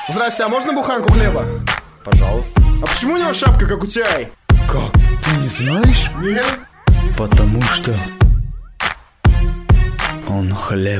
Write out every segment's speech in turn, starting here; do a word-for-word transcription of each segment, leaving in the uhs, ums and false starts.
Здрасте, а можно буханку хлеба? Пожалуйста. А почему у него шапка, как у тебя? Как? Ты не знаешь? Нет. Потому что он хлеб.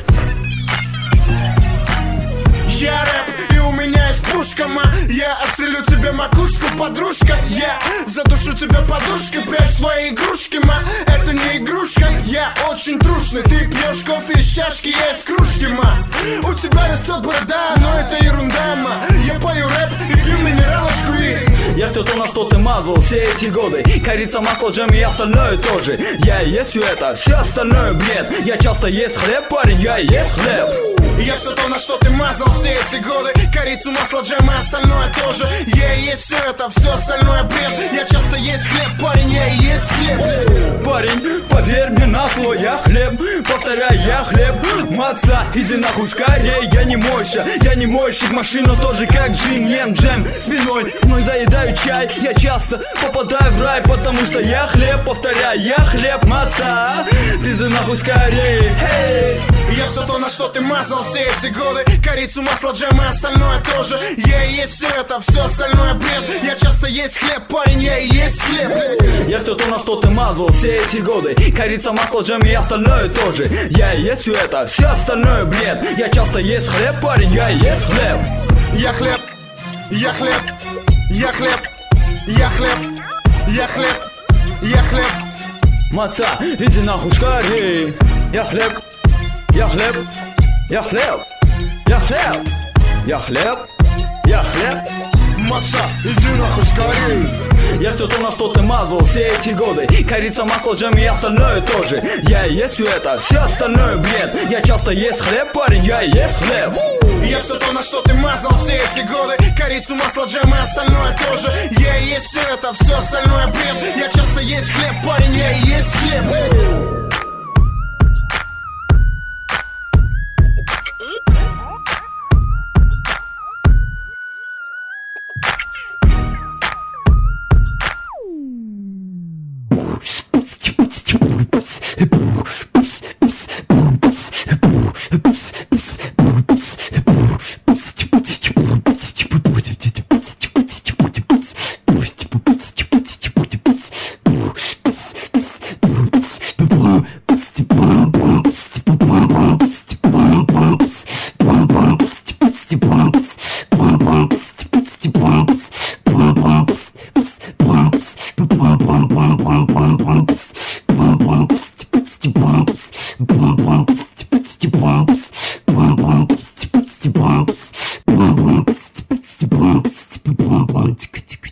Я рэп, и у меня есть пушка, ма. Я отстрелю тебе макушку, подружка. Я задушу тебя подушкой, прячь свои игрушки, ма. Это не игрушка, я очень трушный. Ты пьешь кофе из чашки, я из кружки, ма. У тебя растет борода, но это ерунда, ма. Я пою рэп и пью минералочку и... Я все то, на что ты мазал все эти годы. Корица, масло, джем и остальное тоже. Я и есть все это, все остальное бред. Я часто есть хлеб, парень, я и есть хлеб. Я все то, на что ты мазал все эти годы. Корицу, масло, джем и остальное тоже. Я и есть все это, все остальное бред. Я часто есть хлеб, парень, я и есть хлеб. Парень, поверь мне на слово, я хлеб. Повторяй, я хлеб. Маца, иди нахуй скорей. Я не мойщик, я не мойщик. Машина тоже как джин, ем джем. Спиной мной заедаю чай. Я часто попадаю в рай, потому что я хлеб. Повторяй, я хлеб, маца. Иди нахуй скорей. Hey. Я все то, на что ты мазал все эти годы. Корицу, масло, джем и остальное тоже. Я и есть все это, все остальное бред. Я часто есть хлеб, парень, я и есть хлеб. Я все то, на что ты мазал все эти годы. Корица, масло, джем и остальное тоже. Я и есть все это, все остальное бред. Я часто есть хлеб, парень, я и есть хлеб. Я хлеб, я хлеб, я хлеб, я хлеб, я хлеб, я хлеб. Маца, иди нахуй скорей. Я хлеб, я хлеб, я хлеб, я хлеб, я хлеб, я хлеб. Маца, иди нахуй скорей. Я все то, на что ты мазал все эти годы. Корица, масло, джем и остальное тоже. Я и есть все это, все остальное бред. Я часто есть хлеб, парень, я и есть хлеб. Я все то, на что ты мазал все эти годы. Корицу, масло, джем и остальное тоже. Я и есть все это, все остальное бред. Я часто есть хлеб, парень, я и есть хлеб. Tick tick